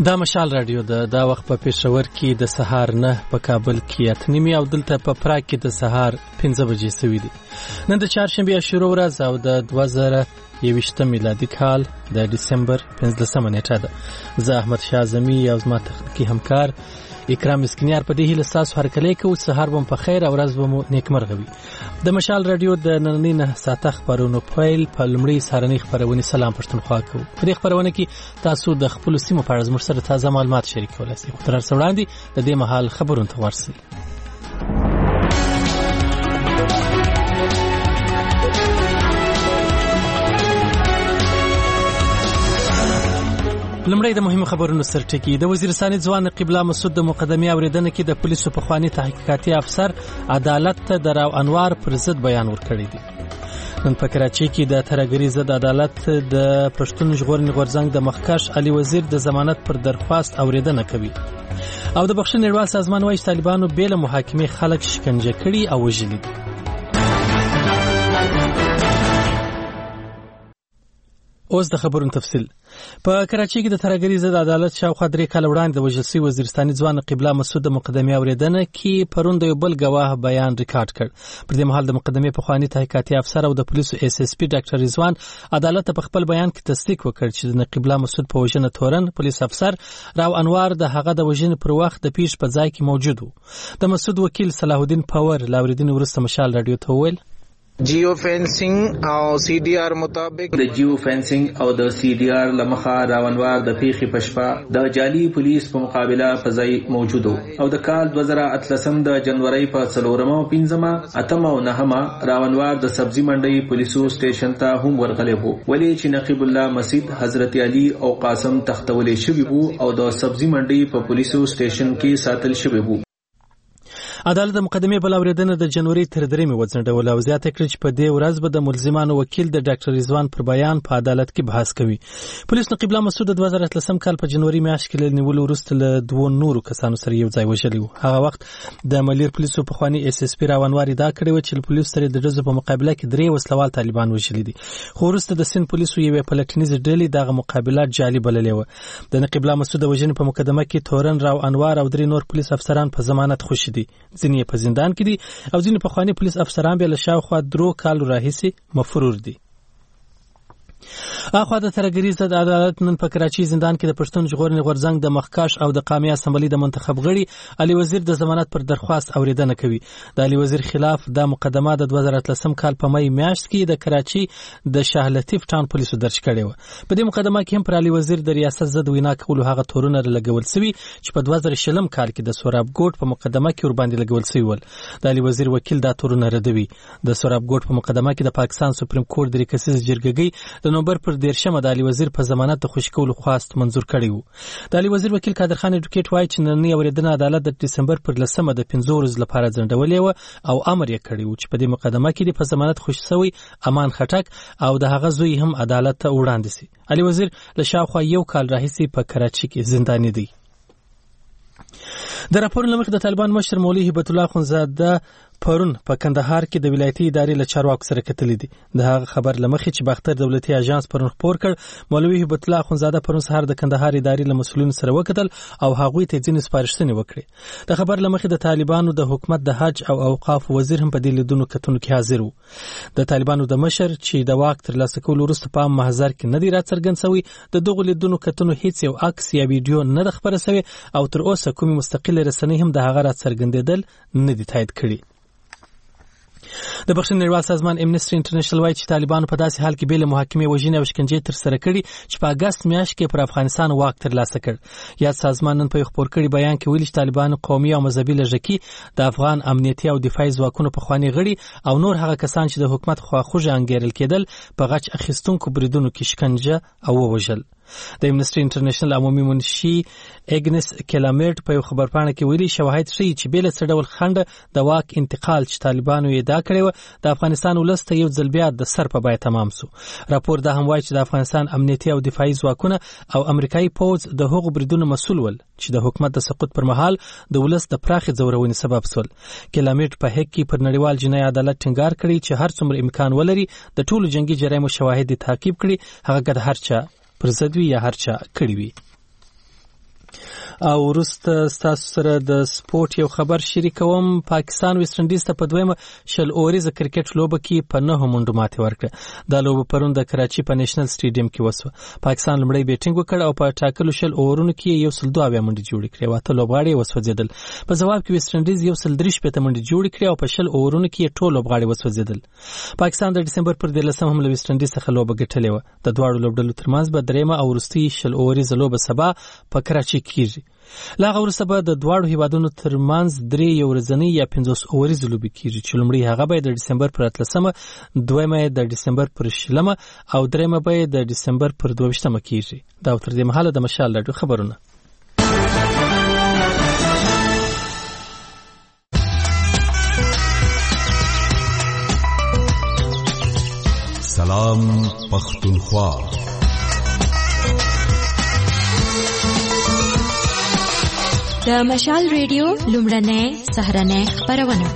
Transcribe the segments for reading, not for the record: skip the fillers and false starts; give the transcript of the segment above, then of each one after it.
دا مشال رادیو دا وخت په پېښور کې د سهار 9 په کابل کې 8:30 او دلته په پراګ کې د سهار 5 بجې سوي دي. نن د چهارشنبه شروع ورځ او د 2021 میلادي کال د ډسمبر 15 نیټه ده. زه احمد شاه زمي او زما تخنیکی همکار اکرام مسکینیار په دې هیله تاسو هرکلی کوو. سهار بم په خیر او ورځ بم نیکمرغه وي. د مشال رادیو د نننۍ 9 ساعته خبرونو پیل په لومړي سهارنۍ خبرونه سلام پښتونخوا کوو. په دې خبرونه کې تاسو د خپل سیمو په اړه زموږ سره تازه معلومات شریکولای شئ. خو تر څو وړاندې د دې مهال خبرونه ته ورسئ. لمړی د مهمو خبرونو سرټکی. د وزیرستان ځوان قبله مسعود د مقدمه اوریدنه کې د پولیسو په خواني تحقیقاتي افسر عدالت ته د راو انوار پر ضد بیان ورکړی دی. نن په کراچۍ کې د ترهګرۍ ضد عدالت د پښتون ژغورنې غورځنګ د مخکښ علي وزیر د ضمانت پر درخواست اوریدنه کوي. او د بخښنې نړیوال سازمان وايي طالبانو بیل محاکمې خلک شکنجه کړي او وژلي دي. اوس د خبرونو تفصیل. په کراچۍ کې د ترهګرۍ ضد عدالت شاوخوا 3 کال وړاندې د وژل شوي وزیرستاني ځوان قبله مسعود د مقدمې اوریدنه کې پرون د یو بل ګواه بیان ریکارډ کړ. پر دې مهال د مقدمې په خواني تحقیقاتي افسر او د پولیسو SSP ډاکټر رضوان عدالت په خپل بیان کې تصدیق وکړ چې د قبله مسعود په وژنه تورن پولیس افسر راو انوار د هغه د وژنې پر وخت د پیښ په ځای کې موجود و. د مسعود وکیل صلاح الدین پاور لاوریدنې وروسته مشال رادیو ته وویل جیو فینسینګ او CDR مطابق د جیو فینسینګ او د CDR لمخه راونوار د پیخي پشپا د جالي پولیس په مقابله فضای موجود او د کال 2013 د جنوري په 4 او 5 اتم او 9 راونوار د سبزی منډي پولیسو سټیشن ته هم ورغلی وو. ولی چې نقیب الله مسجد حضرت علي او قاسم تختولې شوی وو او د سبزی منډي په پولیسو سټیشن کې ساتل شوی وو. عدالت د مقدمې بل اوریدنه د جنوري تر 3 وځنډول او زیاته کړې چې په دې ورځ به د ملزمانو وکیل د ډاکټر رضوان پر بیان په عدالت کې بحث کوي. پولیس قبله مسعود د 2013 کال په جنوري میاشت کې نیول وروسته له 2 نورو کسانو سره یو ځای وژلی و. هغه وخت د ملیر پولیسو په خواني SSP راونوار دا کړی و چې پولیس سره د ډزو په مقابله کې 3 وسلوال طالبان وژلي دي. خو وروسته د سین پولیسو یو پلټنیز ډلې دغه مقابله جالي بللې و. د قبله مسعود د وژنې په مقدمه کې تورن راو انوار او 3 نور پولیس افسران په ضمانت خوشي دي. ځینې په زندان کې دي او ځینې په خواني پولیس افسران به له شاوخوا 3 کال راهیسې مفرور دي. اخوا د ترهګرۍ ضد عدالت نن په کراچۍ زندان کې د پښتون ژغورنې غورځنګ د مخکښ او د قومي اسمبلی د منتخب غړي علي وزیر د ضمانت پر درخواست اوریدنه کوي. د علي وزیر خلاف د مقدمه د 2013 کال په مې میاشت کې د کراچۍ د شاه لطیف ټاون پولیسو درج کړې و. په دې مقدمه کې هم پر علي وزیر د ریاست ضد وینا کولو هغه تورونه لګول شوی چې په 2020 کال کې د سوراب ګوټ په مقدمه کې ور باندې لګول شوی ول. د علي وزیر وکیل دا تورونه ردوي. د سوراب ګوټ په مقدمه کې د پاکستان سپریم کورټ د ریکسیز جرګې د نومبر پر 13 د علي وزیر په ضمانت د خوشکولو خواست منظور کړی وو. د علي وزیر وکیل قادر خان اډوکیټ وایي چې نن اوریدنه عدالت د ډسمبر پر 10 د 5 ورځې لپاره ځنډولې و او امر یې کړی و چې په دې مقدمه کې د په ضمانت خوش شوی امان خټک او د هغه زوی هم عدالت ته وړاندې شي. علي وزیر له شاوخوا 1 کال راهیسې په کراچۍ کې زنداني دی. د راپور لمخې د طالبان مشر مولوي هبت الله خونزاده پرون په کندهار کې د ولایتي ادارې له چارواکو سره کتلې دي. د هغه خبر لمخې چې باختر دولتي اژانس پرون خبر کړ مولوي هبت الله خونزاده پرون سهار د کندهار ادارې له مسؤلینو سره وکتل او هغوی ته ځینې سپارښتنې وکړې. د خبر لمخې د طالبانو د حکومت د حج او اوقاف وزیر هم په دې لیدونو کتنو کې حاضر وو. د طالبانو د مشر چې د واک ترلاسه کولو وروسته په محضر کې نه دی راڅرګند شوی د دغه لیدونو کتنو هیڅ یو عکس یا ویډیو نه د خبره شوی او تر اوسه کومي مستقله رسنۍ هم د هغه راڅرګندېدل نه دي تایید کړي. د بخښنې نړیوال سازمان امنیسټي انټرنیشنل وايي چې طالبانو په داسې حال کې بیل محاکمې وژنې او شکنجې تر سره کړي چې په اگست میاشت کې پر افغانستان واک ترلاسه کړ. یاد سازمان نن په خبر کړي بیان کې ویلي چې طالبانو قومي او مذهبي لږکي د افغان امنیتي او دفاعي ځواکونو په خواني غړي او نور هغه کسان چې د حکومت خواخوږي انګیرل کېدل په غچ اخیستونکو بریدونو کې شکنجه او وژل. د امنیسټي انټرنیشنل عمومي منشي اګنس کلامرټ په خبرپاڼه کې ویلي شواهد ښیي چې بیل څه ډول خنډ د واک انتقال چې طالبانو یې دا کړی و د افغانستان ولس ته یو ځل بیا د سر په بیه تمام شو. راپور دا هم وایي چې د افغانستان امنیتي او دفاعي ځواکونه او امریکایي پوځ د هغو بریدونو مسؤل ول چې د حکومت د سقوط پر مهال د ولس د پراخې ځورونې سبب شول. کلامرټ په هک کې پر نړیوال جنایي عدالت ټینګار کړی چې هر څومره امکان ولري د ټولو جنگي جرایمو شواهد تعقیب کړي هغه د هر چا پر ضد وي یا هر چا کړی وي. او وروسته ستاسو سره د سپورت یو خبر شریکوم. پاکستان ویسټ انډیز ته په دویمه 10 اوریزه کرکټ لوبه کې په 9 منډو ماتې ورکړه. دا لوبه پرون د کراچي په نېشنل سټیډیم کې وسوه. پاکستان لومړی بیټینګ وکړ او په ټاکلو 10 اورونو کې 102 منډې جوړې کړې. واته لوبغاړي وسوځیدل. په جواب کې ویسټ انډیز 133 منډې جوړې کړې او په 10 اورونو کې ټول لوبغاړي وسوځیدل. پاکستان د ډسمبر پر 13 هم له ویسټ انډیز څخه لوبه ګټلې و. د دواړو لوبډلو ترمنځ به دریمه او وروستۍ 10 اوریزه لوبه سبا په کراچي کېږي. لاغه ورسته به د دواړو هیوادونو ترمنځ 3 ورځنۍ یا 50 اوریزې لوبې کېږي چې لومړی هغه به د ډسمبر پر 13مه، دویمه د ډسمبر پر 20مه او دریمه به د ډسمبر پر 22مه کېږي. دا تر دې مهاله د مشال راډیو خبرونه. سلام پختونخوا. د مشال ریډیو لومړنۍ سهارنۍ خپرونه.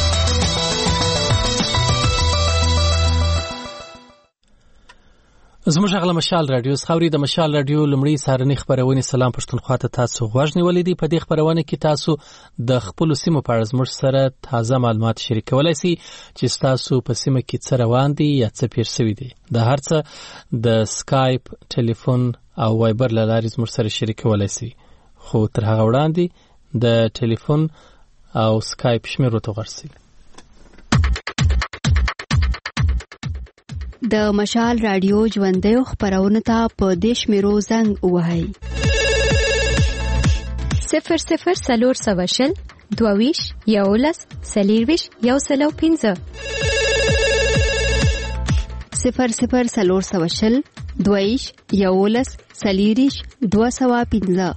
زموږ غلا مشال رادیو خاوري د مشال رادیو لمړی سهارنۍ خبرونه. سلام پښتونخوا ته تاسو غوښ نیولې دي. په دې خبرونه کې تاسو د خپل سیمو په اړه زموږ سره تازه معلومات شریکولای شئ چې تاسو په سیمه کې څه روان دي یا څه پیر شوی دي. د هرڅه د سکایپ، ټلیفون او وایبر لارې زموږ سره شریکولای شئ. خو تر هغه وړاندې د ټلیفون او سکایپ شمیر ورته ورسئ. د مشال رادیو ژوندۍ خبرونه ته په دې شمیرو زنګ ووهئ. 00 سلور سواشل 22 11 سلیرویش 105 00 سلور سواشل 22 11 سلیریش 205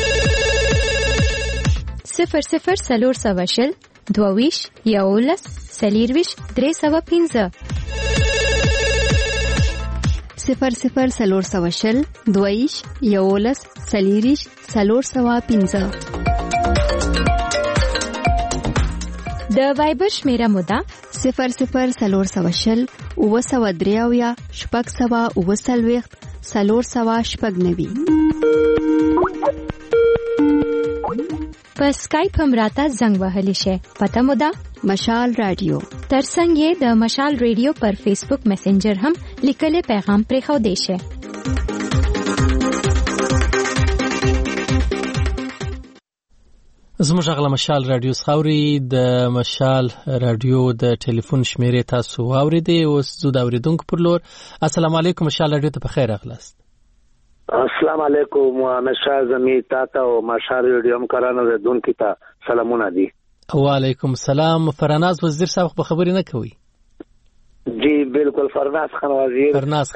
00 سلور سواشل 22 11 سلیرویش 305 00 سلور سواشل 22 11 سلیریش 305 د وایبر شمیره مودا 00 سلور سواشل 903 شپږ سوا 9 سلور سوا شپږ 90 په سکایپ هم راته زنګ وهلی شي. پته مودا مشال رادیو. ترڅنګ یې د مشال ریډیو پر فیسبوک میسنجر هم لیکلي پیغام پرې خو دی شي. زموږ غلا مشال رادیو خاوري د مشال رادیو د ټلیفون شمیرې تاسو واوریدئ. اوس زو د اوریدونکو پر لور. السلام علیکم مشال رادیو ته بخیر راغلاست. السلام علیکم مشال زمي تاته او مشال ریډیو هم کرانو زدون کی تا سلامونه دي. وعلیکم السلام. فرناز وزیر صاحب په خبرې نه کوي؟ جی بالکل فرناز خان وزیر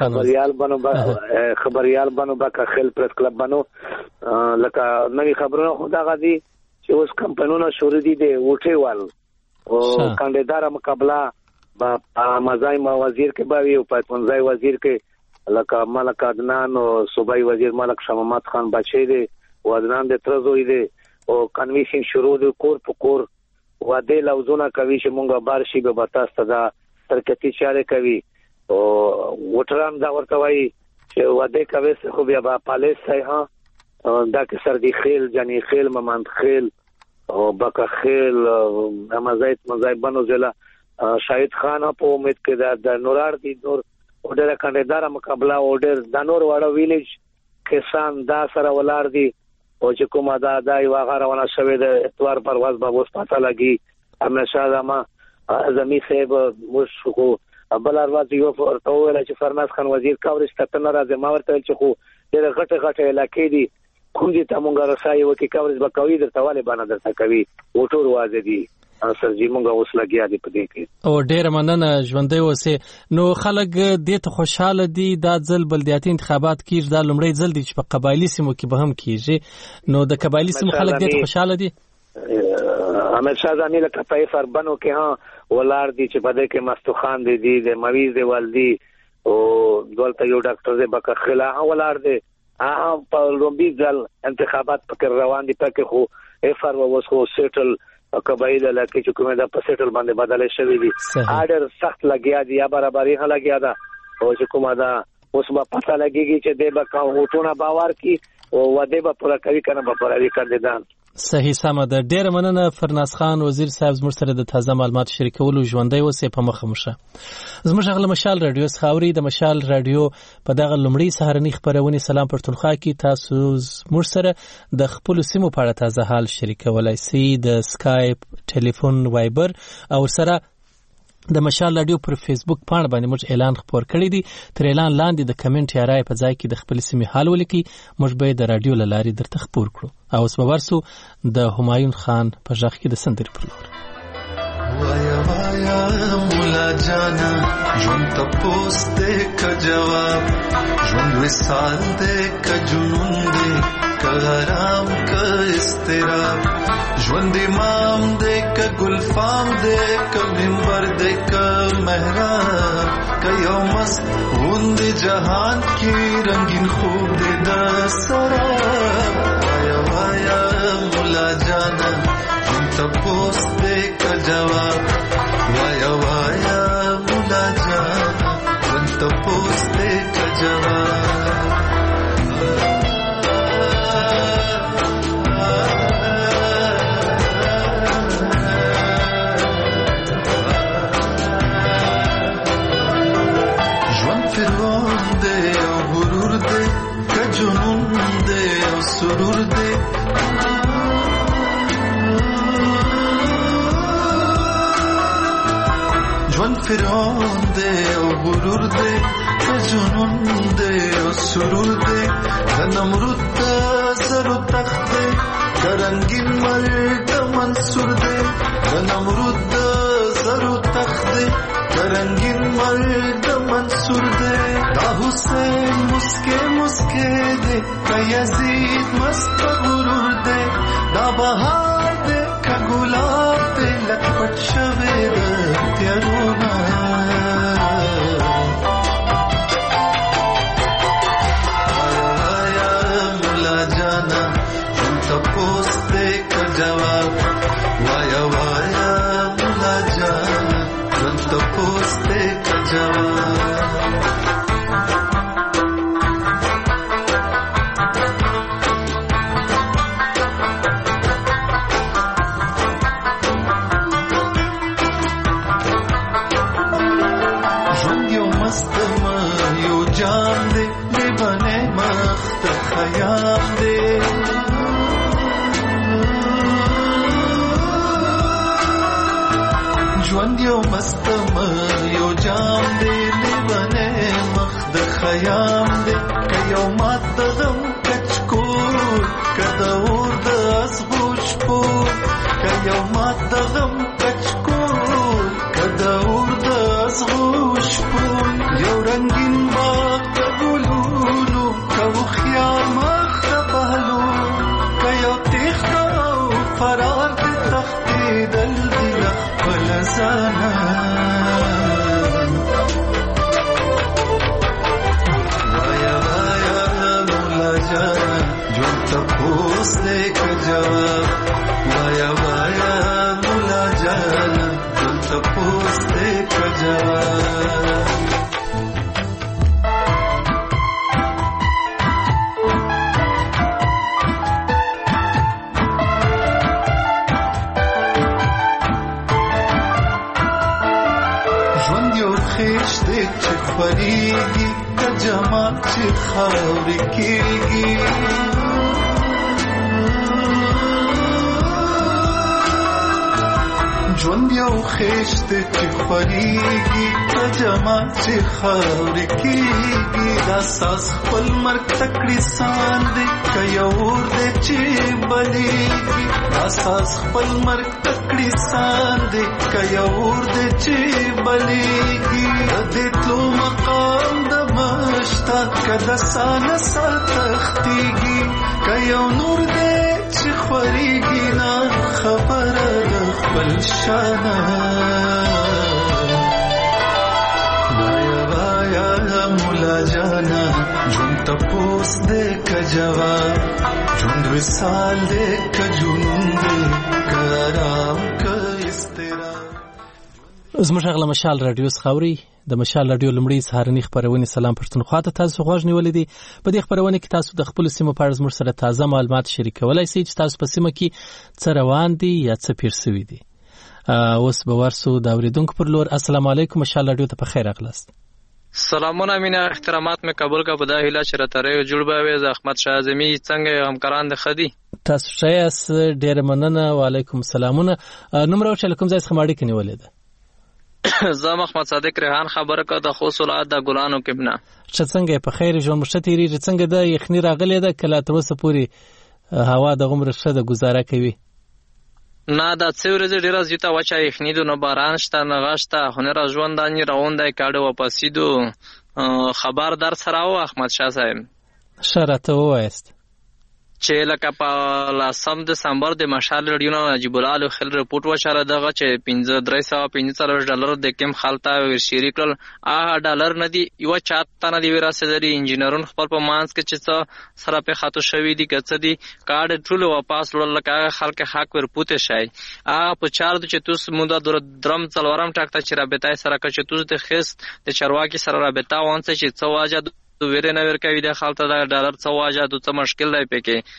خبريال بنو با خل پریس کلب بنو لکه نوی خبرونه خدا غدي چې اوس کمپنیونه شروع دي د وټیوال او کاندیدار مقابله با مزای ما وزیر کې باوی او پاتونځای وزیر کې لکه ملک عدنان او صوبای وزیر ملک شمامت خان بچی دی او عدنان د ترزوی دی او کنویشن شروع دی کور په کور واده لوزونه کوي چې مونږه بارشي به بتاسته دا ترکتی چاره کوي او وټران دا ورته وایي چې واده کوي خو بیا با پالیس ها دا کې سر دی خیل جنی خیل ممند خیل او بکا خیل مزای بنو ضلع شاهد خان په امید کې دا نورار دی نور اورډر کاندیدار مقابله اورډر د نور واړه ویلیج کسان دا سره ولار دي او چې کومه دا یو غاړه شوی د اتوار پرواز به اوس پاتہ لګي همیشه زما زمي صاحب مشکو بل ارواز یو ورته ویل چې فرناز خان وزیر کاورش ته نه راځي ما ورته چې خو ډېر غټه علاقې دي کوم دي ته مونږه رسایي وکي کاورش به کوي درته والي باندې درته کوي وټور واځي دي سرجی مونږه اوس لګیا دي په دې کې او ډېر مننه ژوندۍ اوسه. نو خلک دې ته خوشاله دي دا ځل بلدیاتي انتخابات کیږي دا لومړی ځل دی چې په قبایلی سیمو کې به هم کیږي. نو د قبایلی سیمو خلک دې ته خوشاله دي. امیر شاه زانی لکه په فربنو کې ها ولار دي چې بده کې مستوخان دي د مویز دی والدی او دولت یو ډاکټر دې بکه خلا ولار دي په لومبي ځل انتخابات پکې روان دي پکې خو افر ووس خو سیټل قبایل لکه چې کومه د پسټل باندې بدل شوی دي آرډر سخت لګیا دي یا برابرۍ لګیا ده او چې کومه دا اوس به پته لګیږي چې د بکا هوټونه باور کی او وعده به پوره کوي کنه به پوره وی کاندیدان. صحیح سم ده. ډیر مننه فرناز خان وزیر صاحب زموږ سره د تازه معلومات شریکولو ژوندۍ اوسې په مخه مشه. زموږ غل مشال رادیو خاوري د مشال رادیو په دغه لومړی سهارنی خبرونه سلام پرتونخوا کې تاسو زموږ سره د خپل سیمو په اړه تازه حال شریکولای سي د سکایپ، ټلیفون، وایبر او سره د مشال رادیو پر فیسبوک پاڼه باندې موږ اعلان خبر کړی دی. تر اعلان لاندې د کمنټ یا رائے په ځای کې د خپل سیمې حال ولیکي. موږ به د رادیو لاري درته خبر کړو. او اوس به ورسو د همایون خان په ژغ کې د سندرې پر لور. وایا وایا مولا جانا ژوند ته پوس دې کا جواب، ژوند وسال دې کا جنون دې کا آرام کا استراب، ژوند امام دې کا گلفام دې کا منبر دې کا محراب، کا یو مست غوند جهان کی رنگین خوب دې د سراب. وایا وایا مولا جانا ژوند ته پوس دې کا جواب، وایا وایا مولا جانا ژوند ته پوس دې کا جواب. فرعون دے او غرور دے کا جنون دے او سرور دے، ژوند فرعون دے او غرور دے کا جنون دے او سرور دے، نمرود دا زر و تخت دے کا رنگین مرد منصور دے، نمرود دا زر و تخت دے کا رنگین مرد منصور دے، دا حسین مسکے مسکے دے کا یزید مست غرور دے، دا بہار دے کا گلاب دے لکپٹ شوے دے تیرونا. آیا آیا مولا جانا ژوند ته پوس دے کا جواب، وایا وایا مولا جانا ژوند ته پوس دے کا جواب. ژوند یو مستما یو جام دے لیبنے مخت خیام دے، ژوند یو مستما یو جام دے لیبنے مخت خیام دے، که یو مات د غم کچکور که د اور د ازغوش پور، که یو مات د غم کچکور که د اور د ازغوش پور، یو رنگین باغ د ګلونو که هوښیار مخ د پهلو، که یو تیښته او فرار د تښتېدل دي له خپل ځانه. وایا وایا مولا جانا ژوند ته پوس دې کا جواب، وایا وایا مولا جانا ژوند ته پوس دې کا جواب. ژوند یو خیش دې چې خورېږي که جماعت چې خاورې کېږي، ژوند یو خیش دې چې خورېږي که جماعت چې خاورې کېږي، دا ساز خپل مرګ ته کړي سان دې که یو اور دې چې بلېږي، دا ساز خپل مرګ ته کړي سان دې که یو اور دې چې بلېږي، د دې تلو مقام د مشته که د سانه سر تښتېږي، که یو نور دې چې خورېږي نه خبره د خپل شانه. وایا وایا مولا جانا ژوند ته پوس دې کا جواب، ژوند وصال دې کا جنون دې کا آرام کا استراب. زموږ غلا مشال رادیو خاوري د مشال رادیو لمړی سهارنی خبرونه سلام پښتونخوا ته تاسو غوښ نیولې دي. په دې خبرونه کې تاسو د خپل سیمه په اړه زموږ سره تازه معلومات شریکولای شئ چې تاسو په سیمه کې څه روان دي یا څه پیر شوی دي. اوس به ورسو د اوریدونکو پر لور. السلام علیکم مشال رادیو ته په خیر راغلاست. سلامونه مینا احترامات مې قبول کا په دا هیله چې راته جوړ به وي. احمد شاه اعظمي څنګه همکاران د خدي تاسو شایس ډیر مننه. وعلیکم السلامونه. نمبر او ټلیفون ځای څخه ماړی کني ولید زه محمد صادق ریحان خبره کوم د خوصولات د ګلانو کبنا. څنګه په خیر ژوند مشتيري څنګه د یخنی راغلی ده کله تر اوسه پوری هوا د غمر شه د گزاره کوي؟ نه دا څورې ډیره زیاته وچا یخنی دو نه باران شته نه غشته هنر ژوندانی روانده کاډو واپسیدو خبر در سره او احمد شاه صاحب شرط وایست چې لکه په لاسم دسمبر د مشال رډیو نجیب الله خل رپورټ وشاله دغه چې 315 ډالر د کم خالتا ورشيري کړل. ډالر نه دی یو چاته نه دی ورسېدلی. انجینرون خپل په مانس کې چې سره په خاطر شوی دي کڅ دي کارډ ټول واپس لول لکه خلک حق ورپوته شي. په چار د چې توس مودا درم څلورم ټاکته چې رابطای سره که چې توس د خست د چرواکي سره رابطه وانس چې څو واجه تو ویره نه ورکوي د خالته د ډالر څو واجه د څه مشکل دی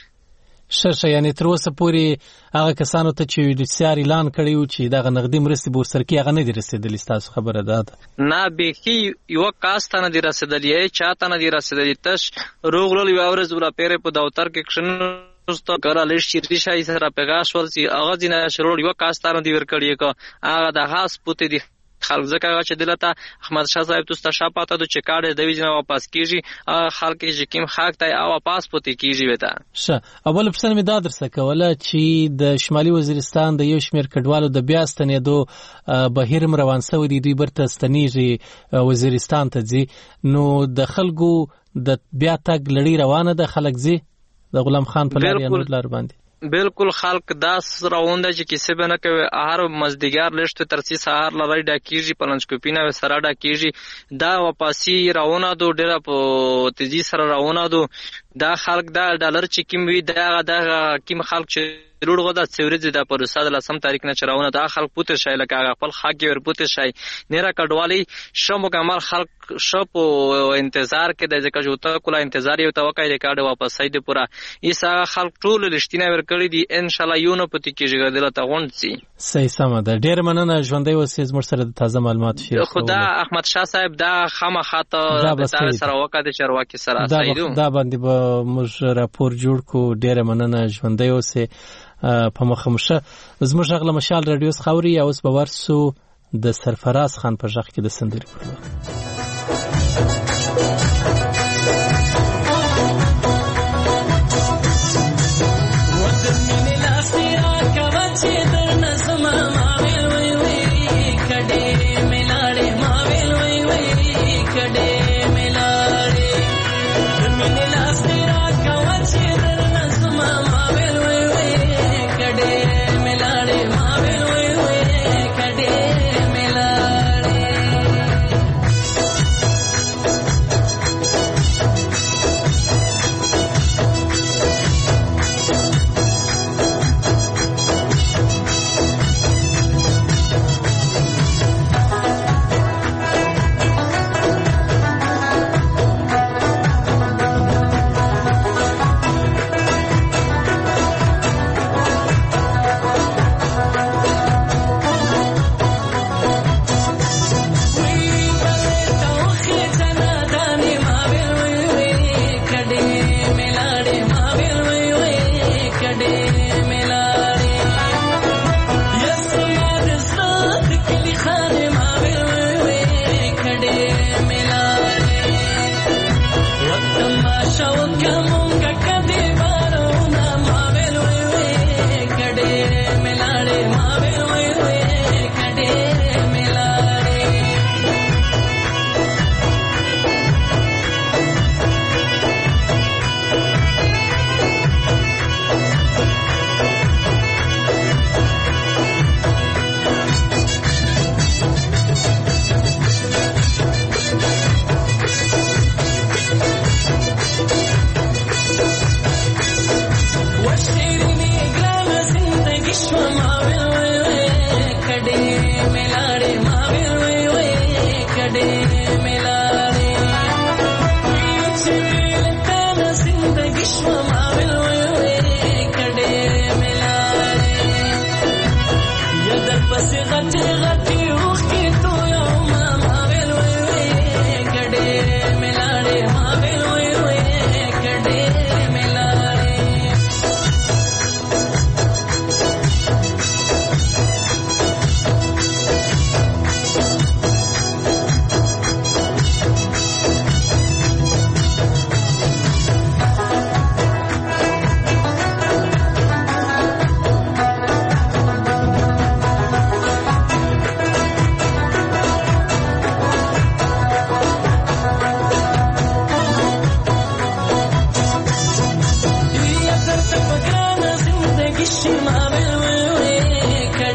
پکې شرشه. یعنی تر اوسه پوری هغه کسانو ته چې د سیار اعلان کړیو چې دغه نقدي مرستې بور سرکی هغه نه دی رسیدلی. تاسو خبره ده نه بهي یو کاست نه دی رسیدلی چاته نه دی رسیدلی. تش روغلول یو ورځ ولا پیره په دفتر کې کښن دوستو ګره لږ شي شي سره پیغاش ورسي هغه دینه شروع یو کاست نه دی ورکړی کو هغه د خاص پوتې دی خلک ځکه چې دلته احمد شاه صاحب توسته شاپاته د چکاړې د ویجنه واپس کیږي خلک چې کیم حق ته او واپس پوتې کیږي وته شه. اول پسن می دا درسه کوله چې د شمالي وزیرستان د یو شمیر کډوالو د بیا ستنېدو بهیر روان شوی دی. دوی برته ستنیږي وزیرستان ته ځي نو د خلکو د بیا تګ لړۍ روانه ده. خلک ځي د غلام خان په لار یا نور لار باندې بالکل خلق داس راونده چې کیسه بنه کوي هر مزدګار لشت ترسي سهار لړۍ ډاکیږي پلنچکوپینا و سره ډاکیږي دا واپسی راونه دو ډیره په تیزی سره راونه دو دا خلق دا ډالر چې کیم وی دا کیم خلق چې روړغه دا څورې د پروسه د لسم تاریخ نه چرونه دا خلق پوت شي لکه خپل حق ور پوت شي نیره کډوالی شمو کمال خلق شپ انتظار کې د ځکه جوته کوله انتظار یو توقع ریکارډ واپس سید پورا ایسا خلق ټول لشتینه ور کړی دي ان شاء الله یو نه پتی کېږي دلته غونډ سي. صحیح سم ده. ډیر مننه ژوندۍ وسیز مر سره د تازه معلومات شي. خدا احمد شاه صاحب دا خامخاته د سره وکړه چرواکي سره سایدو دا باندې به موږ راپور جوړ کو. ډیر مننه ژوندۍ وسه په مخمشه زموږ غلا مشال رادیو خاوري. اوس به ورسو د سرفراز خان په ځخ کې د سندري پر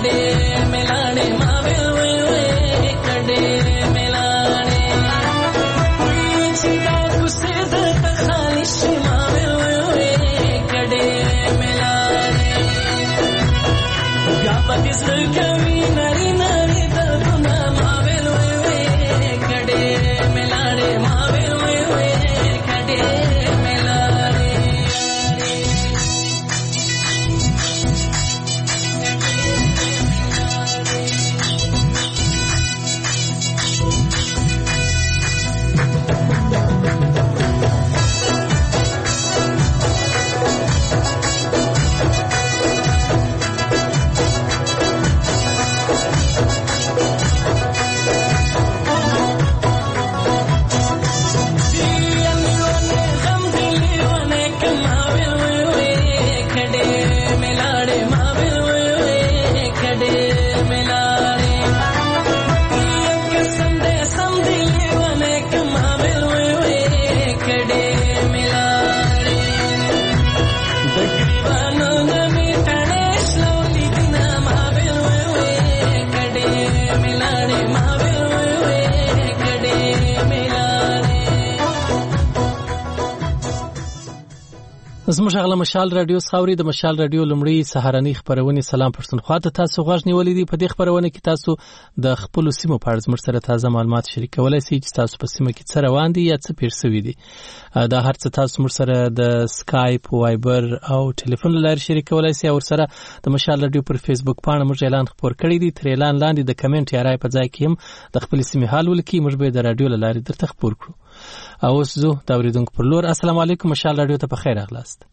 زموږ غلا مشال رادیو خاوري د مشال رادیو لمړی سهارنی خبرونه سلام پښتونخوا ته تاسو غږ نیولې دي. په دې خبرونه کې تاسو د خپل سیمو په اړه زموږ سره تازه معلومات شریکولای شئ چې تاسو په سیمه کې څه روان دي یا څه پېښ شوی دي. دا هر څه تاسو موږ سره د سکایپ، وایبر او ټلیفون لارې شریکولای شئ. او سره د مشال رادیو پر فیسبوک باندې موږ اعلان خبر کړی دی. تر اعلان لاندې د کمنټ یا رائے په ځای کې هم د خپل سیمه حال ولکې موږ به د رادیو لارې درته خبر کړو. او زه دا اوریدونکو پر لور السلام علیکم مشال رادیو ته په خیر اغلاست.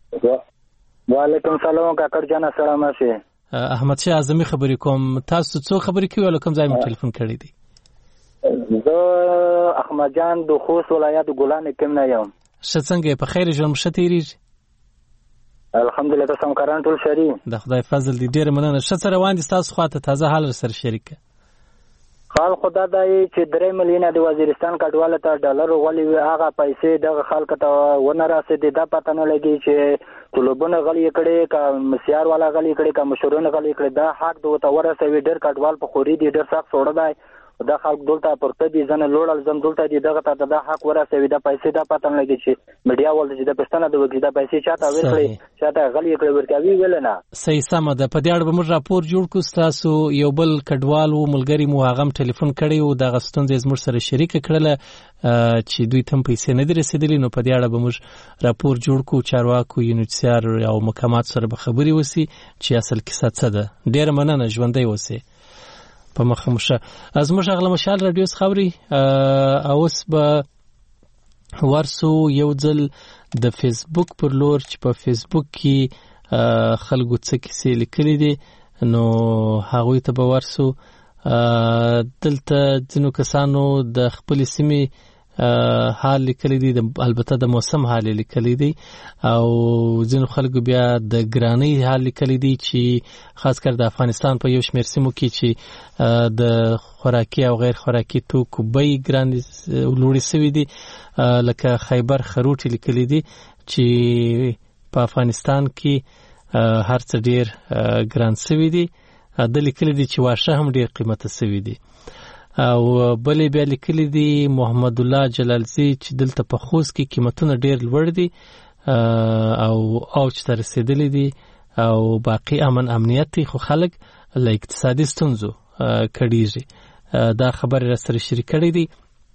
وعلیکم سلام کاکړ جان سلام شه. احمد شاه اعظمي خبرې کوم. تاسو څو خبرې کوي ولکم ځای مې ټلیفون کړی دی. زه احمد جان د خوست ولایت ګلان کې نه یم. څنګه په خیر ژوند مشه تیریږي؟ الحمدلله تاسو کاران ټول شری. د خدای فضل دی ډیر مننه. څه روان دي تاسو خواته تازه حال سره شریک؟ خال خدا دای چې 3 ملیون د وزیرستان کډواله ته ډالر غولي هغه پیسې د خلک ته ونه راسېدي. دا پته نه لګي چې طلبونه غلي کړي کا مسیار والا غلي کړي کا مشورونه غلي کړي. دا حق د وتوره سوي ډیر کډوال په خوري دي ډیر سخت سوړ دی. دا خلک دلته پرته دي ځنه لوړل زم دلته دي دغه ته دا حق ورسوي. دا پیسې دا پته نه لګي چې میډیا ول چې د پښتنه د وګړي دا پیسې چاته ورکړي چاته غلي کړي ورکوي ویل نه. صحیح سم ده. په دې اړه به موږ راپور جوړ کړو. تاسو یو بل کډوال او ملګری مو هغه ټلیفون کړی او دا غستون زموږ سره شریک کړل چې دوی تم پیسې نه درسېدلې. نو په دې اړه به موږ راپور جوړ کړو. چارواکو یونیسیار او مقامات سره به خبري وسی چې اصل کیسه څه ده. ډیر مننه ژوندۍ اوسئ. په مخه مشه از موږ غلا مشال رادیو خبري اوس به ورسو یو ځل د فیسبوک پر لور چې په فیسبوک کې خلکو څه کیسې لیکلي دي نو هغوی ته به ورسو. دلته ځینو کسانو د خپل سیمې حال لیکلی دی. البته د موسم حال لیکلی دی او ځینو خلکو بیا د ګرانی حال لیکلی دی چې خاص کر د افغانستان په یو شمېر سیمو کې چې د خوراکي او غیر خوراکي توکو بیې ګرانې لوړې سوي دي. لکه خیبر خروټ لیکلی دی چې په افغانستان کې هر څه ډیر ګران سوي دي. د لیکلی دی چې واښه هم ډیر قیمته سوي دي. او بلې بیا لیکلی دی محمد الله جلالزی چې دلته په خوست کې قیمتونه ډیر لوړ دي او اوج ته رسیدلی دي او باقی امنیت دی خو خلک له اقتصادي ستونزو کړيږي. دا خبر را سره شریک کړی دی.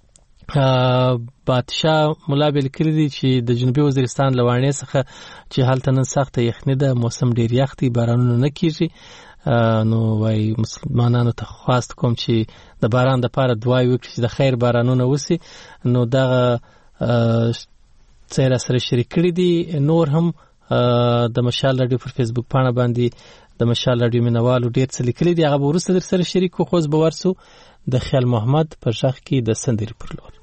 بادشاه مولا لیکلی دی چې د جنوبي وزیرستان لوانې څخه چې هلته نن سخته یخني ده، موسم ډیر یخ دی، بارانونه نه کیږي. نو وای مسلمانانو ته خواست کوم چې د باران د پاره دعای وکړي چې د خیر بارانونه وسی. نو دا څیر سره شریک کړی دی. نور هم د مشال رادیو پر فیسبوک پاڼه باندې د مشال رادیو مینوالو ډیر څه لیکلي دي. هغه ورسره در سره شریک خو به ورسو د خیال محمد پر ځخ کې د سندري پر لور.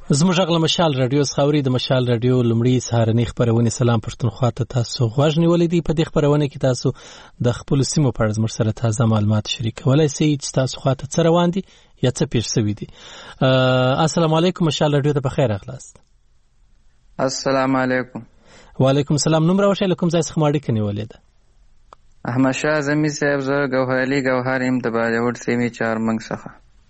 زموږ غږ له مشال رادیو څخه اوري. د مشال رادیو لومړی سهارنۍ خپرونې سلام پښتونخوا ته تاسو غوږ نیولې دي. په دې خپرونه کې تاسو د خپل سیمو په اړه زموږ سره تازه معلومات شریکولای شئ چې تاسو خواته څه روان دي یا څه پیښ شوي دي. السلام علیکم، مشال رادیو ته بخیر راغلاست. السلام علیکم. وعلیکم السلام. نوم راوښیه، له کوم ځای څخه اړیکه نیولې ده؟ احمد شاه زمي صاحب، زه ګوهرعلي ګوهر یم د باجوړ سیمې چارمنګ څخه.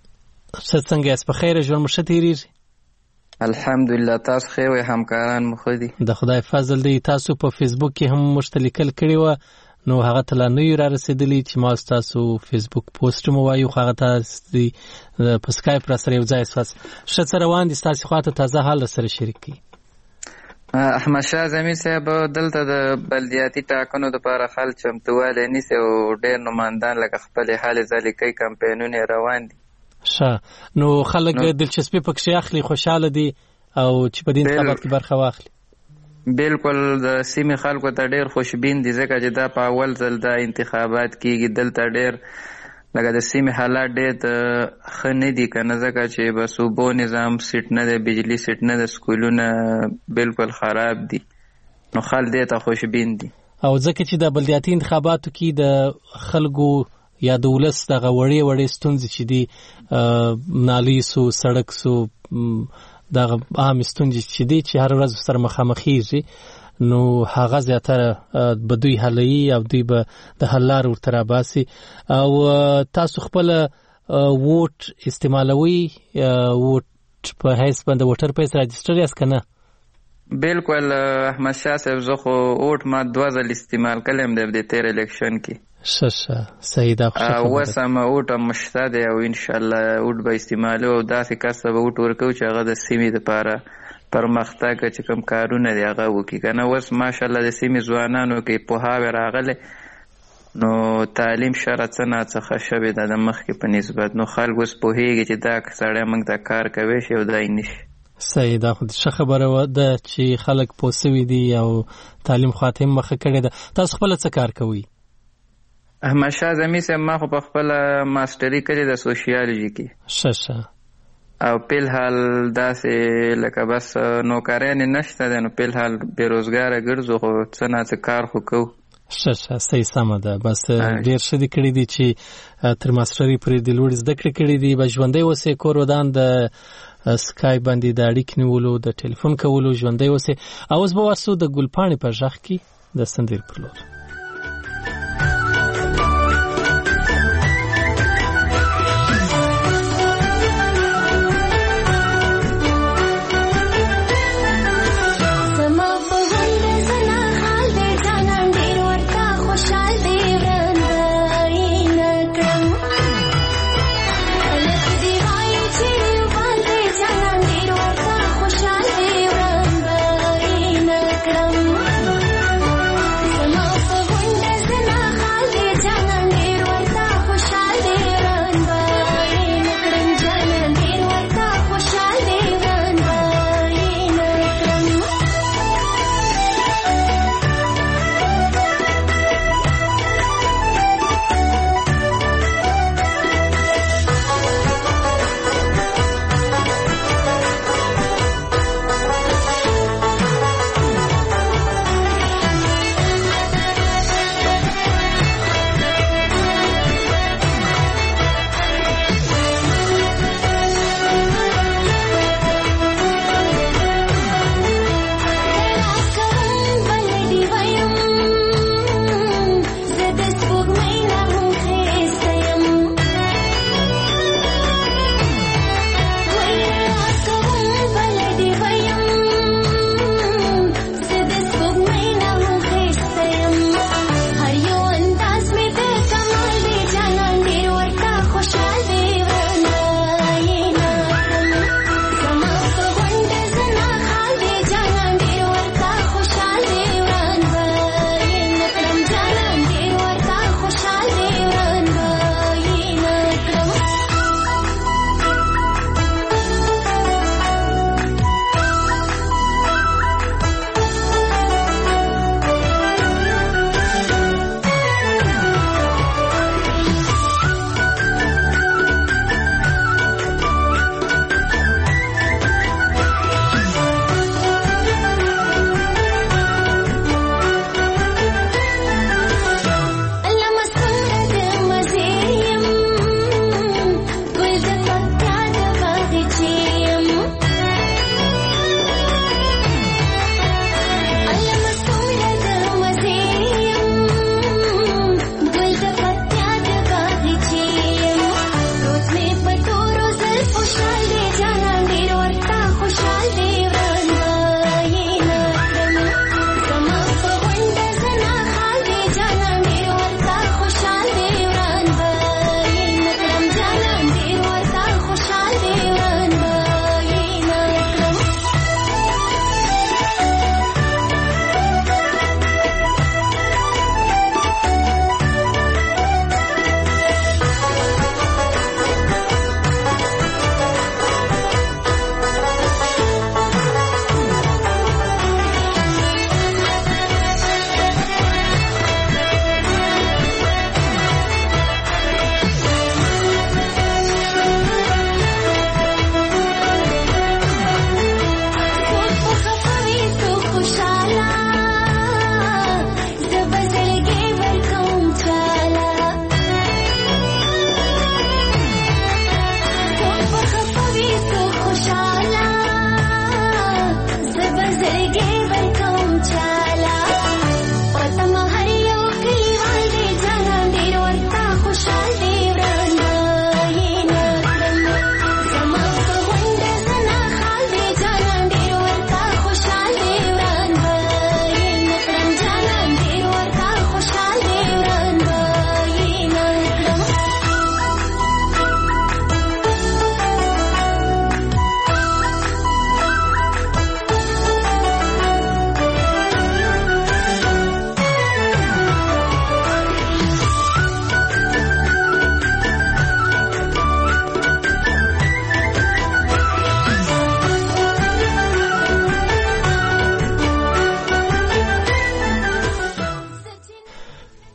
څنګه یاست؟ په خیر؟ ژوند مو ښه تېرېږي؟ الحمدلله. تاسو ښه وئ؟ همکاران مو ښه دي؟ د خدای فضل دی. تاسو په فیسبوک کې هم موږ ته لیکل کړي وه، نو هغه ته لا نه یو را رسېدلي چې ما ستاسو فیسبوک پوسټ مو وایو، خو هغه تاسو په سکایپ را سره یو ځای سواست. ښه څه روان دي؟ ستاسې خوا ته تازه حال را سره شریک کړي. احمد شاه زمي صاحب، دلته د بلدیاتي ټاکنو دپاره خلک چمتووالی نیسي او ډېر نمایندان لکه خپلې هلې ځلې کوي، کمپینونه روان دي. ښه، نو خلک دلچسپي پکښې اخلي، خوشحاله دي او چې په دې انتخابات کې برخه واخلي. بالکل، د سیمې خلکو ته ډېر خوشبین دي، ځکه چې دا په اول ځل دا انتخابات کېږي. دلته ډېر لکه د سیمې حالات ډېر ښه نه دي که نه، ځکه چې بس اوبو نظام سیټ نه دی، بجلي سیټ نه دی، سکولونه بالکل خراب دي، نو خلک دې ته خوشبین دي. او ځکه چې د بلدیاتي انتخاباتو کې د خلکو یا د ولس دغه وړې وړې ستونزې چې دي، نالي سو، سړک سو، دغه عامې ستونزې چې دي چې هر ورځ سره مخامخېږي، نو هغه زیاتره به دوی حلوي او دوی به د حل لارې ورته راباسي. او تاسو خپله ووټ استعمالوئ؟ ووټ په حیث باندې ووټر په حیث راجسټر یاست که نه؟ بالکل احمد شاه صاحب، زه خو ووټ ما 2 ځل استعمال کړی یم د تېر الیکشن کې. ښه صحیح ده. اوس هم ووټ هم شته دی او انشاءالله ووټ به استعمالو او داسې کس ته به ووټ ورکوو چې هغه د سیمې دپاره پرمختګ چې کوم کارونه دی هغه وکړي که نه. اوس ماشاءالله د سیمې ځوانانو کې پوهاوی راغلی، نو تعلیم شره څه ناڅخه شوې ده د مخکې په نسبت، نو خلک اوس پوهېږي چې دا سړی موږ ته کار کوی شي او دا یې نه شي. صحیح ده. خو ښه خبره ده چې خلک پوه سوي دي او تعلیم خواته هم مخه کړې ده. تاسو خپله څه کار کوئ؟ احمد شاه زمي صاحب، ما خو په خپله ماسټري کړې ده سوشیالوجي کې. ښه او فلحال داسې لکه بس نوکریانې نشته دی، نو فلحال بېروزګاره ګرځو، خو څه نه څه کار خو کوو. ښه صحیح سمه ده. بس ډېر ښه دي کړي دي چې تر ماسټري پورې د لوړې زده کړې کړي دي. به ژوندی اوسئ، کور ودان د سکایپ باندې د اړیکې نیولو، د ټلیفون کولو ژوندی اوسئ. او اوس به ورسو د ګلپاڼې په غږ کې د سندرې پر لور. Some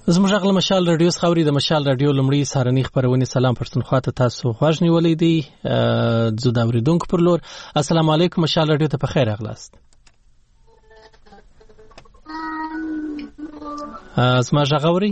زموږ غل مشال رادیو خاوري د مشال رادیو لمړی سارنی خبرونه سلام پښتونخوا ته تاسو خوښ نیولې دي زه دا اوریدونکو پر لور السلام علیکم مشال رادیو ته په خیر اغلاست زما غاوري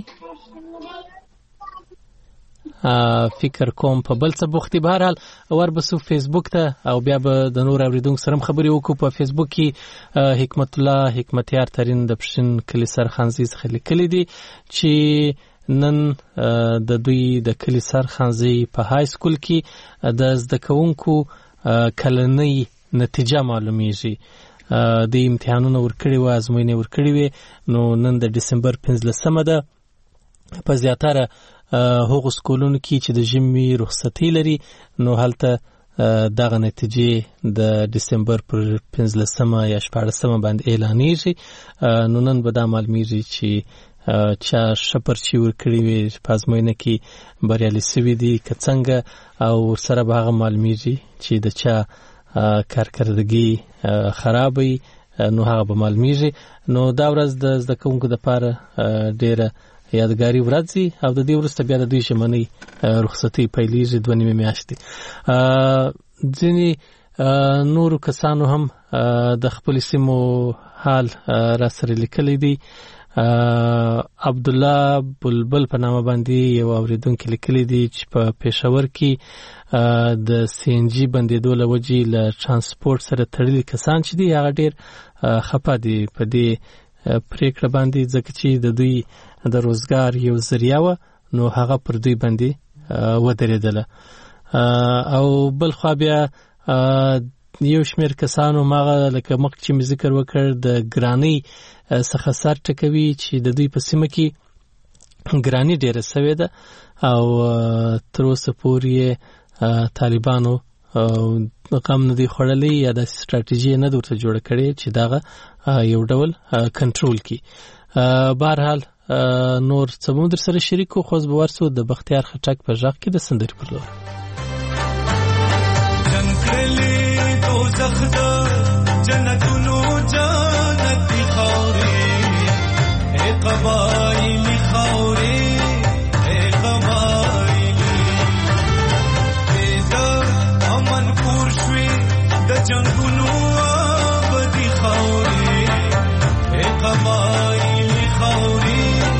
فکر کوم په بل څه بوختي بهرحال وربسو فیسبوک ته او بیا به د نور اوریدونکو سره خبري وکړو په فیسبوک کې حکمت الله حکمتیار ترين د پښین کلی سرخانزي څخه لیکلي دي چې نن د دوی د کلی سرخانزي په های سکول کې د زده کوونکو کلنۍ نتیجه معلومیږي د امتحانونو ورکړي و ازموینې ورکړي وي نو نن د دسمبر 15 ده په زیاتره هغه سکولونو کې چې د ژمي رخصتي لري نو هلته دغه نتیجې د دسمبر پر 15 یا 14 باندې اعلانېږي نو نن به دا معلومیږي چې چا شپر چې ورکړي وي په ازموینه کې بریالي شوي دي که څنګه او سره به هغه معلومیږي چې د چا کارکردګي خرابوي نو هغه به معلومیږي نو دا ورځ د زده کوونکو لپاره ډېره یادګاری ورځ او د دې وروسته بیا د دوی ژمنۍ رخصتي پیلېږي 2 میاشتې ځینې نورو کسانو هم د خپل سیمو حال را سره لیکلی دی عبد الله بلبل په نامه باندې یو اوریدونکو لیکلی دی چې په پېښور کې د سی ان جی بندیدو له وجې له ترانسپورت سره تړلي کسان چې دي هغه ډېر خفه دي په دې پریکړه باندې ځکه چې د دوی د روزګار یو ذریعہ و نو هغه پر دوی باندې ودرېدله او بل خو بیا یو شمېر کسانو ماغه لکه مخکې چې ذکر وکړ د ګرانی څخه سر ټکوي چې د دوی په سیمه کې ګرانی ډېره سوې ده او تر اوسه پورې طالبانو غم نه دی خوړلې یا د ستراتیژي نه ورته جوړه کړې چې داغه یو ډول کنټرول کی بهرحال نور څه در سره شریکو خو به ورسو د بختیار خټک په ځخ کې د سندري پر لور جنگلې دوزخ د جنتونو جنتي خوري اے قبایلی خوري اے قبایلی د امن کور شوي د جنگونو بدي خوري اے قبایلی خوري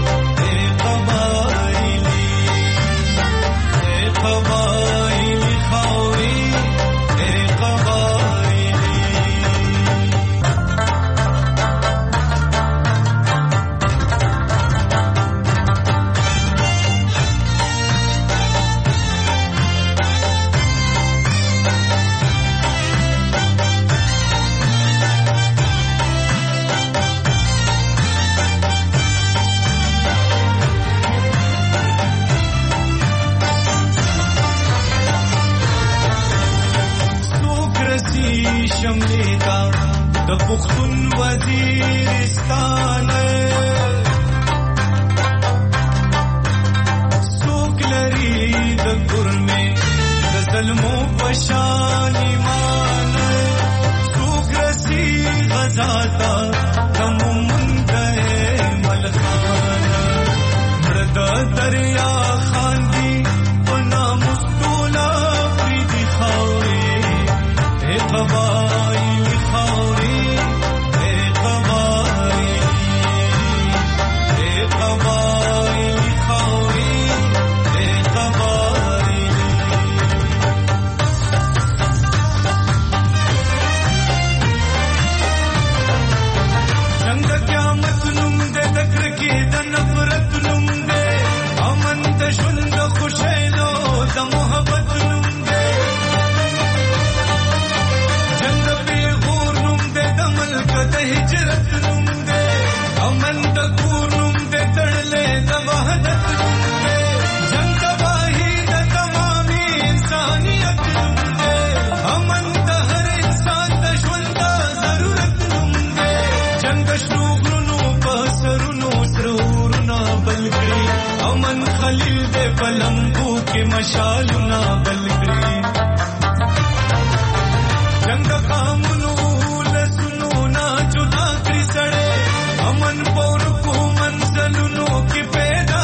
شملیتا د پختون وزیرستان سوک لري د ګرمه د ظلمو پشان ایمان سوک رسی غزاتا دمومند ملخان مرد دریا خان دی پنا مستولا پریدی خاوری اے قبائلی خاوری اے قبائلی خاوری اے قبائلی جنگ قیامت نم دے دکر کی د نفرت نم دے امن د ژوند خوشالو د محبت نم دے جنگ پیغور نم دے د ملک د هجرت نم دے امن د کور نم دے تړلې د وحدت نم دے جنگ واهی د تمامي انسانيت نم دے امن د هر انسان د ژوند ضرورت نم دے جنگ شنو غرونو پسرونو سرورنا بلګي امن خلیل دے بلنګو کې مشالونه بلګي جنگ قامونو لسونو نا جدا کړی سړې امن پور کو منزلونو کې پیدا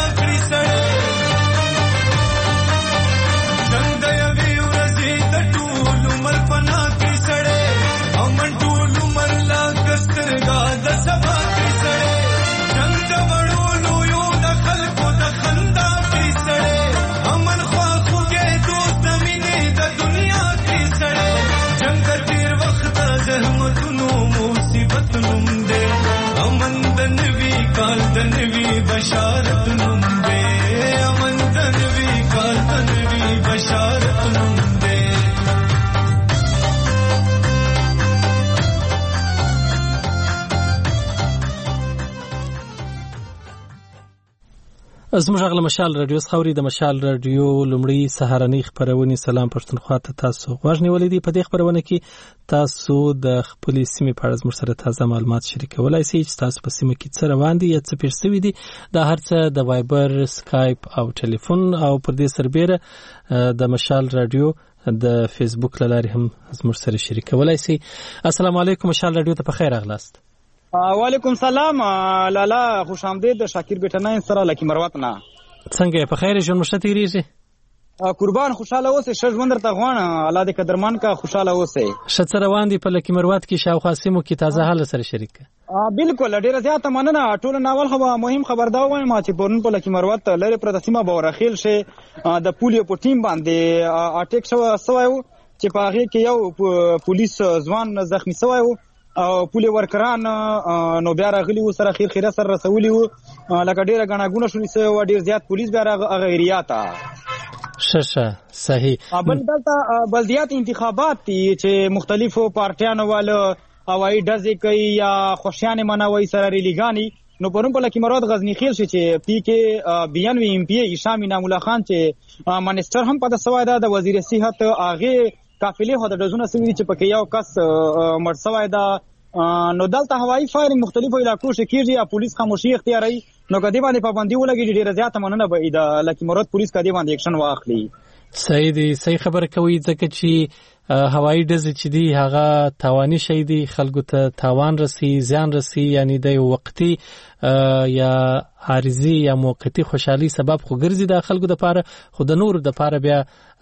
زموږ غل مشال رادیو خوري د مشال رادیو لومړی سهارنی خبرونه سلام پښتونخوا ته تاسو غوښنی ولیدي په دې خبرونه کې تاسو د خپل سیمې په اړه زموږ سره تازه معلومات شریکولای شئ چې تاسو په سیمه کې څه روان دي یا څه پیښ شوي دي دا هر څه د وایبر سکایپ او ټلیفون او پر دې سربېره د مشال رادیو د فیسبوک لارې هم زموږ سره شریکولای شئ. السلام علیکم مشال رادیو ته په خیر راغلاست. وعلیکم سلام لالا خوش آمدید شاکر بیٹناین سره لکی مروت نه څنګه په خیر ژوند مشته تیریږي قربان خوشاله اوسه ش ژوند درته غواړم الله دې قدرمان کا خوشاله اوسه ش روان دي په لکی مروت کې شاوخوا سیمو کې تازه حال سره شریک بالکل ډیره زیاته مننه ټول ناول خو مهم خبر دا وایم چې پرون په لکی مروت لری پر د سیمه بورخیل شه د پولیو په ټیم باندې اټیک شوی چې په هغه کې یو پولیس ځوان زخمی شوی او پولی ورکران نو بیا راغلی و سره خیر سره رسولی و لکه ډیره غناګونه شونی سه ډیر زیات پولیس بیا غیریاته ششه صحیح بل دلته بلدیات انتخابات چې مختلفو پارټیانو والو هوایي ډزې کوي یا خوشیانه منوي سره ریلیګانی نو پرون په لکی مراد غزنی خیل شي چې پی کې بیان وی ایم پی هشام انعام الله خان چې منسٹر هم پد سوای د وزیر صحت اغه قافلې هو د ډزونه سوي چې پکې یو کس مړ شوی دا نو دلته هوایي فایرینګ مختلفو علاقو کې کیږي پولیس خاموشي اختیاري نو کدی باندې پابندي ولګي ډیره زیاته مننه به د لکی مراد پولیس کدی باندې اکشن واخلي. صحیح دی صحیح خبره کوي ځکه چې هوایي ډزې چې دی هغه تاواني شي دی خلکو ته تاوان رسی زیان رسی یعنی د وقتی یا عارضی یا موقتی خوشحالي سبب خو ګرځي د خلکو لپاره خو د نور لپاره بیا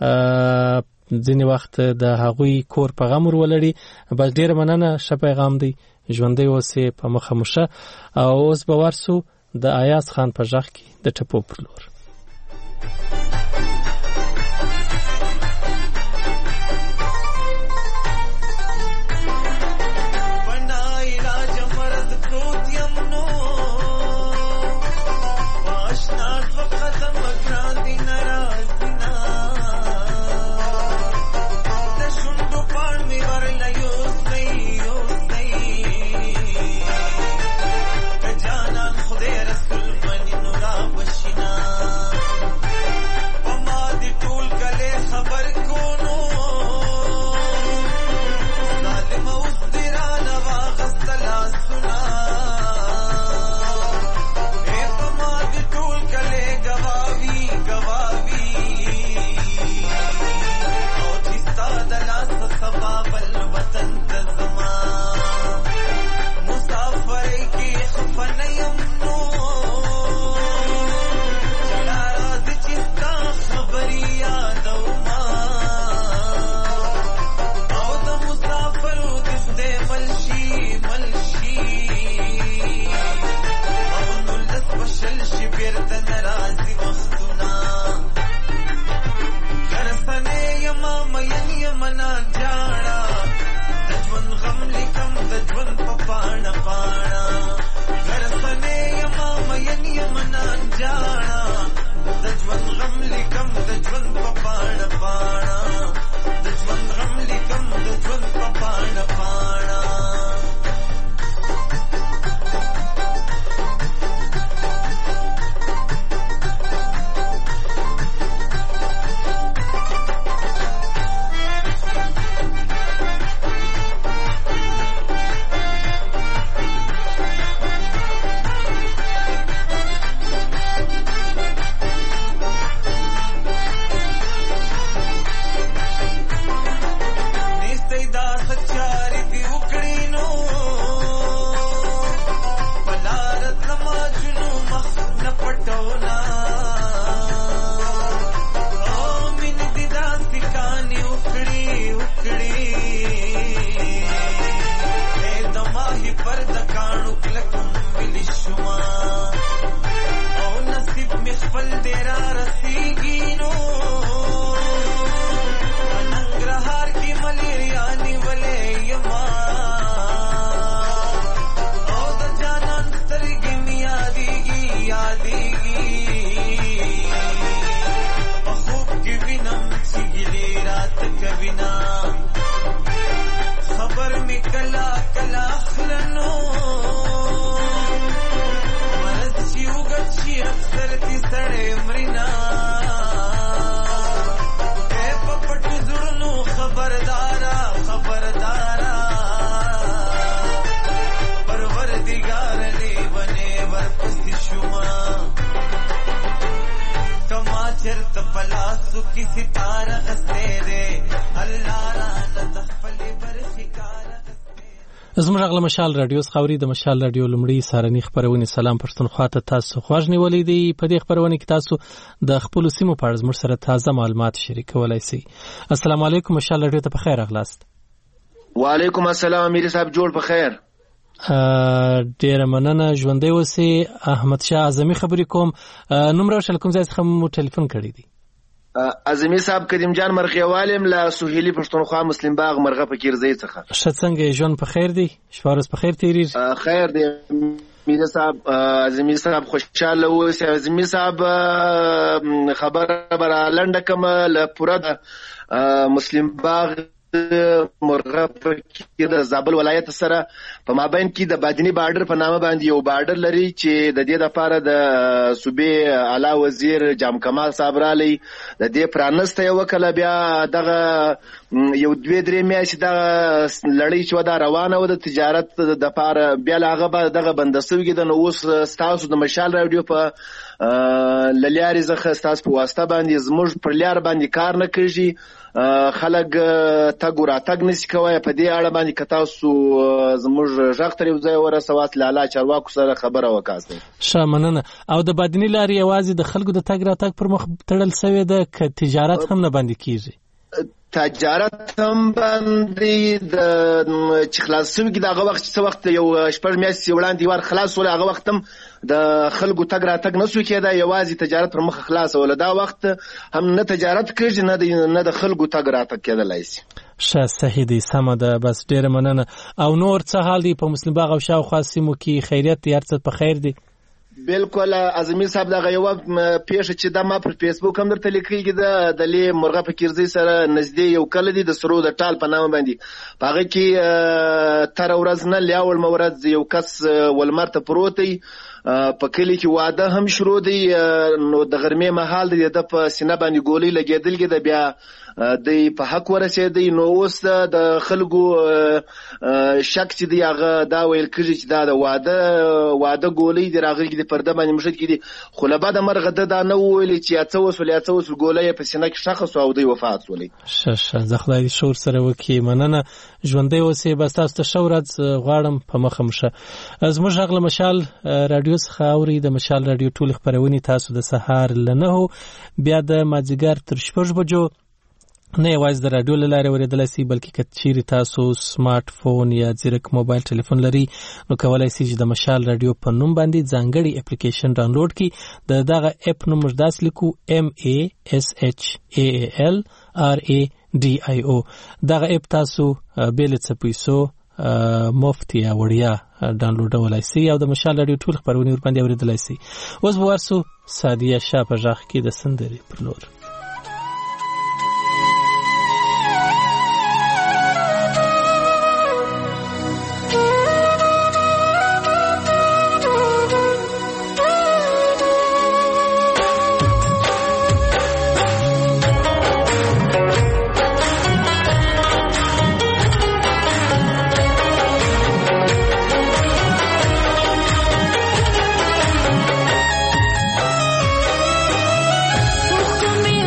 ځینې وخت د هغوی کور په غم ورولړي بس ډیره مننه ښه پیغام دی ژوندی اوسې په مخه مشه او اوس به ورسو د ایاز خان په غږ کې د ټپو پر لور. کی ستاره غسته الله را نزخفل برخکار زموږ غل مشال رادیو خاوري د مشال رادیو لمړی سارنی خبرونه سلام پښتونخوا ته تاسو خوښ نیولې دي. په دې خبرونه کې تاسو د خپل سیمو په اړه زموږ سره تازه معلومات شریکولای شئ. السلام علیکم مشال رادیو ته په خیر راغلاست. وعلیکم السلام امیر صاحب جوړ په خیر. ډیره مننه ژوندۍ اوسئ. احمد شاه اعظمي خبرې کوم. نومره شلکم ځای څخه مو ټلیفون کړی دی. اعظمي صاحب کریم جان مرغیوالم له سهیلی پښتونخوا مسلم باغ مرغه فقیر ځای څخه. ښه څنګه ژوند په خیر دی؟ شپه ورځ په خیر تیریږي؟ خیر دی امیر صاحب. اعظمي صاحب خوشاله اوسئ. اعظمي صاحب خبره برا لنډه کوم له پوره د مسلم باغ مرغه فقیر د زابل ولایت سره په مابین کې د بادینی بارډر په نامه باندې یو بارډر لري چې د دې لپاره د صوبې اعلی وزیر جام کمال صاحب را لې د دې پرانسته یو کله بیا دغه یو 2-3 میاشتې د لړۍ چې ودا روانه و د تجارت د لپاره بیا هغه دغه بندسوي د نو اوس تاسو د مشال رادیو په للیاري زخه تاسو په واسطه باندې زموږ پر لار باندې کار نه کوي. خلک تګ راتګ نشي کوي. په دې اړه باندې که تاسو زموږ غږ تر یو ځای ورسوات لاله چارواکو سره خبره وکړئ. ښه مننه. او د بادینی لارې یوازې د خلکو د تګ راتګ پر مخ تړل شوی ده که تجارت هم نه باندې کیږي؟ تجارت هم باندې د چې خلاص شوی دغه وخت څه وخت یو شپږ میاشتې وړاندې ور خلاص ول هغه وخت هم د خلکو تګ راتګ نه شو کېده. یوازې تجارت پر مخ خلاص ول. دا وخت هم نه تجارت کېږي نه د خلکو تګ راتګ کېدلای شي. ښه صحیح دی سمه ده. بس ډیره مننه. او نور څه حال دی په مسلم باغ او شاوخوا سیمو کې؟ خیریت دی؟ هر څه په خیر دی؟ بالکل اعظمي صاحب دغه یو پیښه چې د ما پر فیسبوک هم درته لیکلې د لې مرغه فقیرزی سره نږدې یو کله دی د سرو د ټال په نامه باندې په هغه کې تر ورځ نه لیاول مورد یو کس ولمرته پروت دی په کلی کې واده هم شروع دی. نو د غرمې مهال دی د په سینه باندې ګولۍ لګېدل کې د بیا دی په حق ورسېدی. نو اوس د خلکو شک چې دی هغه دا ویل کېږي چې دا د واده ګولۍ دی راغلي کې د پرده باندې مشت کې دی. خو له بده مرغه دا نه ویلي چې یا څه وسول ګولۍ په سینه کې شخص او دی وفات شولی. ښه زه خدای دې شور سره وکړي. مننه. ژوندۍ اوسئ. بس تاسو ته ښه ورځ غواړم. په مخه مو ښه. زموږ غږ له مشال رادیو څخه اورئ. د مشال رادیو ټولې خپرونې تاسو د سهار له 9 بیا د مازدیګر تر 6 بجو نه یوازې د رادیو له لارې اورېدلی شئ بلکې که چیرې تاسو سمارټ فون یا ځیرک موبایل ټلیفون لري نو کولی شئ چې د مشال رادیو په نوم باندې ځانګړی اپلیکیشن ډاونلوډ کړي. د دغه اپ نوم موږ داسې لیکو MASHALRADIO. دغه اپ تاسو بې له څه پیسو مفت یا وړیا ډاونلوډولای شئ او د مشال رادیو ټول خبرونه ورباندې اورېدلای شئ. اوس به ورسو سادیه شاه په غږ کې د سندرې پر لور. me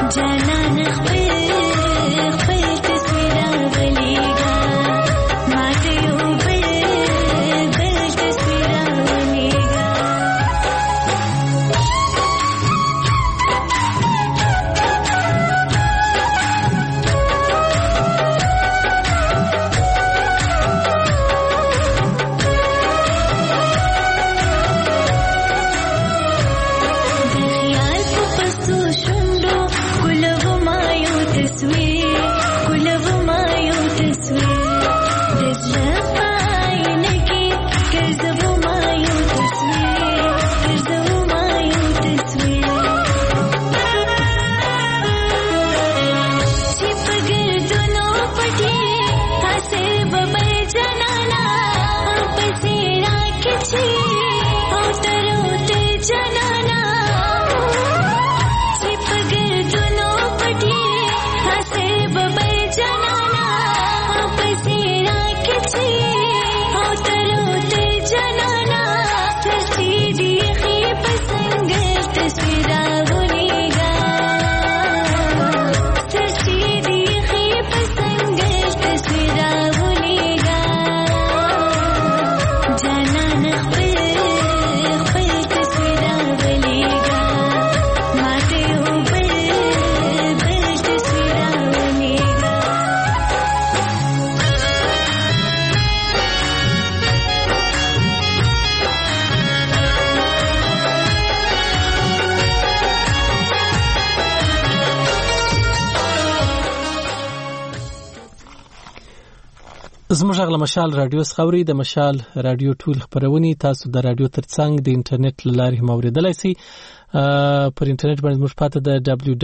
زموږ غل مشال رادیو سخوري د مشال رادیو ټول خبرونه تاسو د رادیو ترڅنګ د انټرنیټ لارې موریدلای شئ پر انټرنیټ باندې موږ پاته د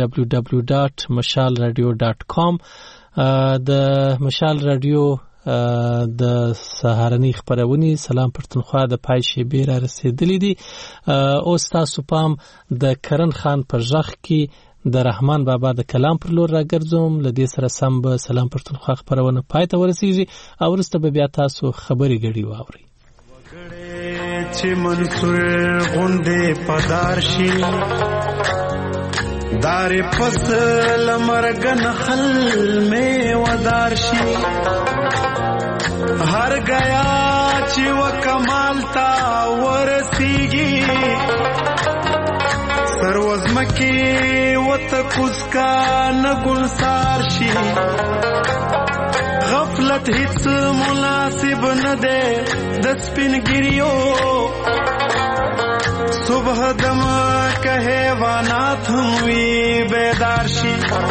www.mashalradio.com د مشال رادیو د سهارنی خبرونه سلام پښتونخوا د پایشي بیر رسیدلې دي او تاسو پام د کرن خان پر ځخ کې د رحمان بابا د کلام پر لور راګرځوم لدې سره سم به سلام پښتونخوا خبرونه پای ته ورسیږي او ورسته به بیا تاسو خبري غړي واوري چې منصور غوندې پدارشي دار فصل مرګن خل می ودارشي هر گیا چې وکمال تا ورسیږي سروزمکی وتکوس کا نګلسار شي غفلت هیڅ مناسب نه ده د سپینګریو صبح دم که حیوانات هم وی بیدار شي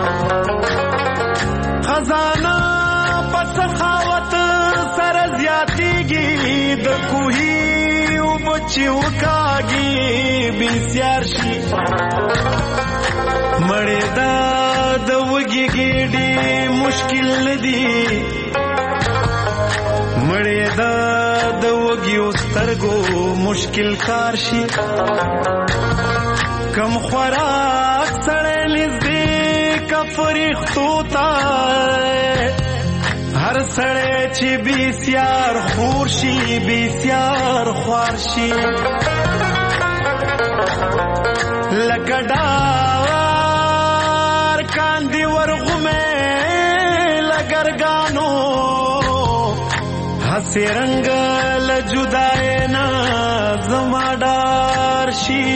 خزانه په سخاوت سره زیاتیږي د کوهي او بچي وکاږي بسیار شي مړې دا د وګي ګډي مشکل ندي مړې دا د وګي سترګو مشکل کار شي کم خوراک سره نږدې کفریختو تا هر سره چې بسیار خور شي بسیار خوار شي لګډار کاندي ورغمه لګرګانو هسي رنگ لجدای نا زمادار شي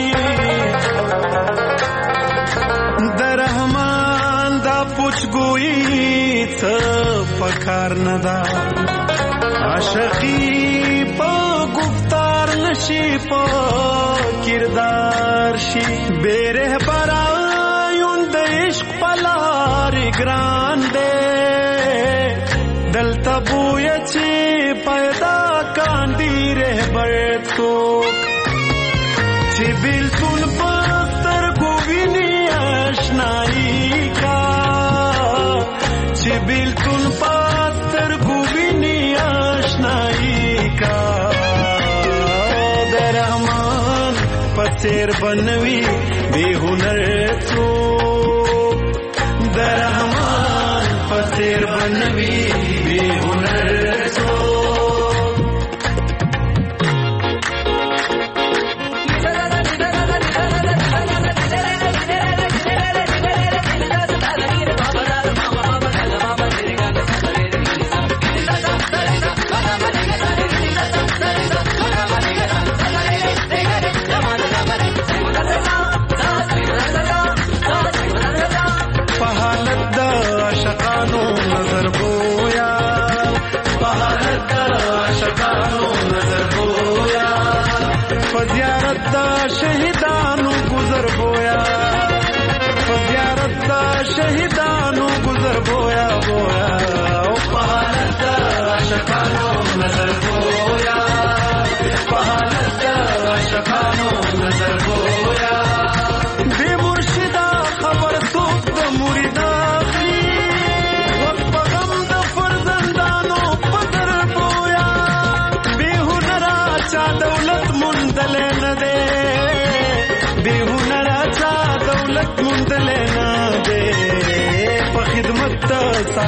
درحمان دا پوچګوي څه پکار ندا عاشقی په گفتار نشي په کردار شي بیره برایون د عشق پلار ګران دے دلته بوی چې پیدا کاندي رهبر څوک چې بالکل پستر ګوینی آشنایی کا چې بالکل پستر ګوینی آشنایی کا درمان پسیر بنوي بے هنر څوک درمان پسیر بنوي بے هنر څوک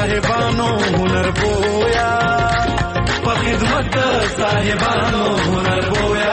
صاحبانو هنر بویا په خدمت د صاحبانو هنر بویا